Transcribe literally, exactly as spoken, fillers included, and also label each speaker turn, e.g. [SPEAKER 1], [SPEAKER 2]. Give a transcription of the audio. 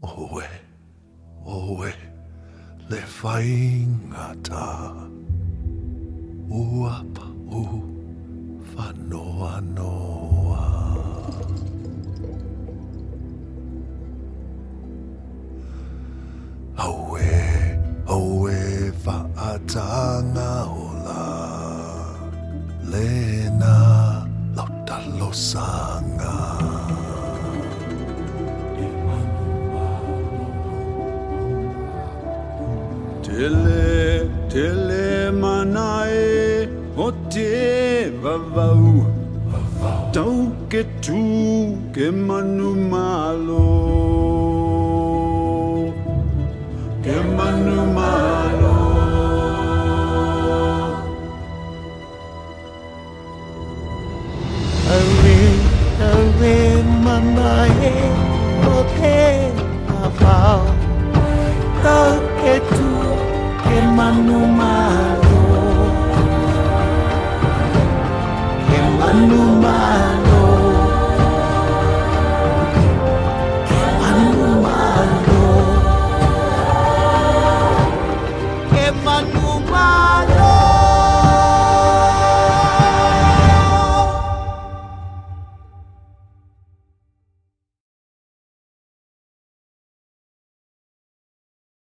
[SPEAKER 1] Oe, oe, le whaingata. Uapa u whanoa noa. Aue, aue whaatanga ola. Lena lautalosanga.
[SPEAKER 2] Tele, tele manae, o te vavau, tau ke tū ke manu malo, ke manu malo.
[SPEAKER 3] Awe, awe manae, o te vavau, tau ke tū ke manu malo.